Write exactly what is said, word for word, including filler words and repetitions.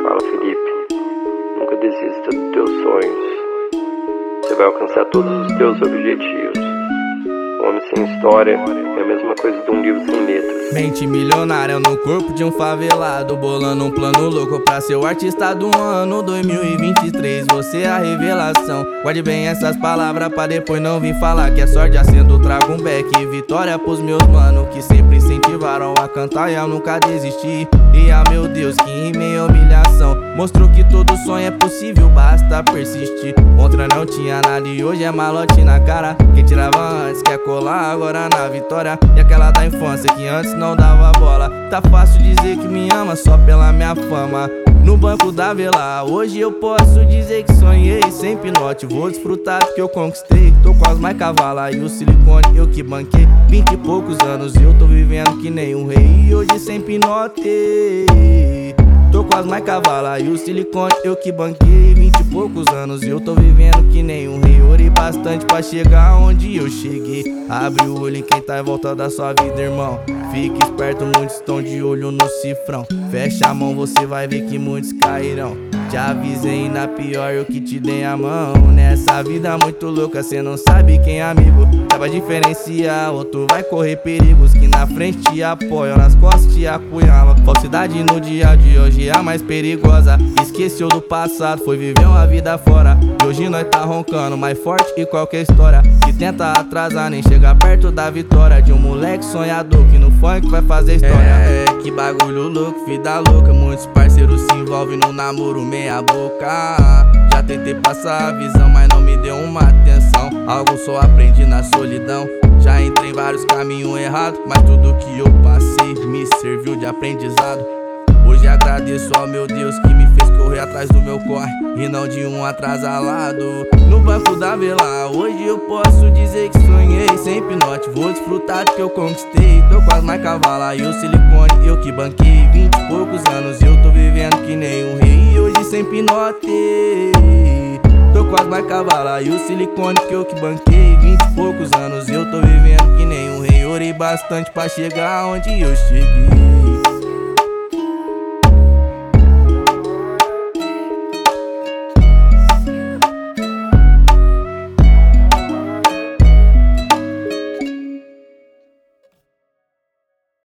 Fala, Felipe, nunca desista dos teus sonhos. Você vai alcançar todos os teus objetivos. Um homem sem história é a mesma coisa de um livro sem letras. Mente milionária no corpo de um favelado, bolando um plano louco pra ser o artista do ano dois mil e vinte e três, você é a revelação. Guarde bem essas palavras pra depois não vir falar que é sorte acendo, trago um back. Vitória pros meus mano que sempre incentivaram a cantar e eu nunca desisti. E ah meu Deus, que em meio à humilhação mostrou que todo sonho é possível, basta persistir. Outra não tinha nada e hoje é malote na cara. Quem tirava antes quer colar agora na vitória. E aquela da infância que antes não dava bola. Tá fácil dizer que me ama só pela minha fama. No banco da vela, hoje eu posso dizer que sonhei sem pinote. Vou desfrutar do que eu conquistei. Tô com as mais cavalas e o silicone eu que banquei. Vinte e poucos anos e eu tô vivendo que nem um rei. E hoje sem pinote tô com as mais cavalas e o silicone eu que banquei. Vinte e poucos anos e eu tô vivendo que nem um rei. Orei bastante pra chegar onde eu cheguei. Abre o olho em quem tá em volta da sua vida, irmão. Fique esperto, muitos estão de olho no cifrão. Fecha a mão, você vai ver que muitos cairão. Te avisei na pior, eu que te dei a mão. Nessa vida muito louca, cê não sabe quem é amigo. Dá pra diferenciar, outro vai correr perigos. Que na frente te apoiam, nas costas te apunhalam. Falsidade no dia de hoje é a mais perigosa. Esqueceu do passado, foi viver uma vida fora. E hoje nós tá roncando mais forte que qualquer história. Que tenta atrasar, nem chega perto da vitória. De um moleque sonhador que no funk vai fazer história. É, que bagulho louco, vida louca. Muitos parceiros se envolvem no namoro meia boca. Já tentei passar a visão, mas não me deu uma atenção. Algo só aprendi na solidão. Já entrei em vários caminhos errados, mas tudo que eu passei me serviu de aprendizado. Hoje agradeço ao meu Deus que me fez correr atrás do meu corre e não de um atrasalado. No banco da vela, hoje eu posso dizer que sonhei sem pinote. Vou desfrutar do que eu conquistei. Tô com as mais cavalas e o silicone eu que banquei. Vinte e poucos anos e eu tô vivendo que nem um rei. E hoje sem pinote tô com as mais cavalas e o silicone que eu que banquei. Vinte e poucos anos e eu tô vivendo que nem um rei. Orei bastante pra chegar onde eu cheguei.